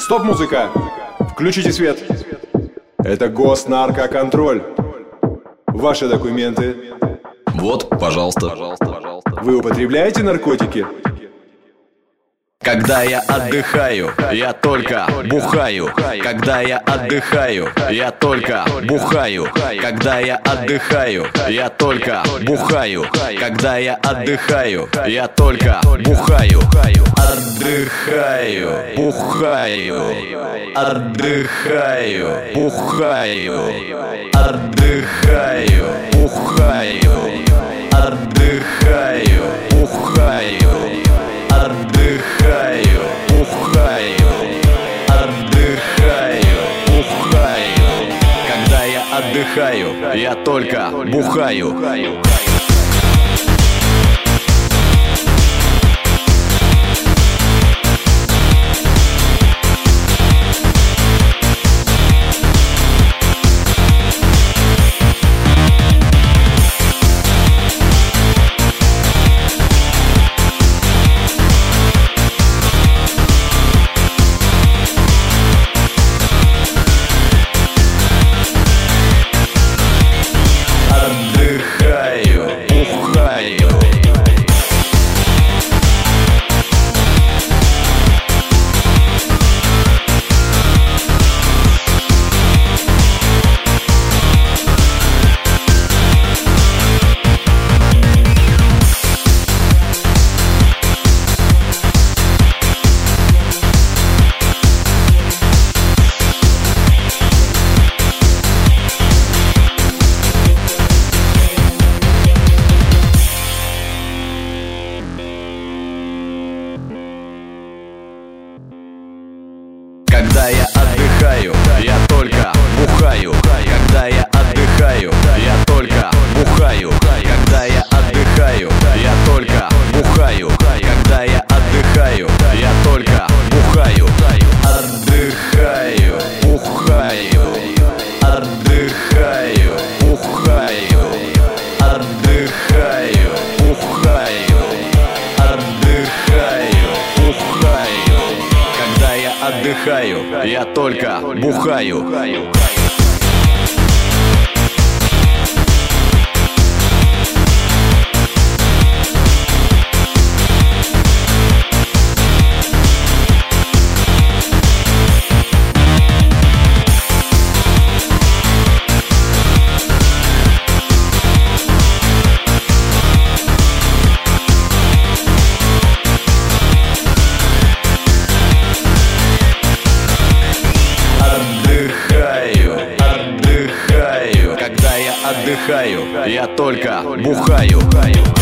Стоп, музыка! Включите свет. Это госнаркоконтроль. Ваши документы. Вот, пожалуйста. Вы употребляете наркотики? Когда я отдыхаю, я только бухаю. Когда я отдыхаю, я только бухаю. Когда я отдыхаю, я только бухаю. Когда я отдыхаю, я только бухаю. Отдыхаю, бухаю. Отдыхаю, бухаю. Отдыхаю, бухаю. Отдыхаю, бухаю. Отдыхаю, бухаю. Отдыхаю, бухаю. Когда я отдыхаю, я только бухаю. Когда я отдыхаю, я только бухаю. Когда я отдыхаю, я только бухаю. Когда я отдыхаю, я только бухаю. Когда я отдыхаю, я только бухаю. Отдыхаю, бухаю. Отдыхаю, бухаю. Отдыхаю, бухаю. Отдыхаю, бухаю. Когда я отдыхаю, я только бухаю. Отдыхаю, я только бухаю.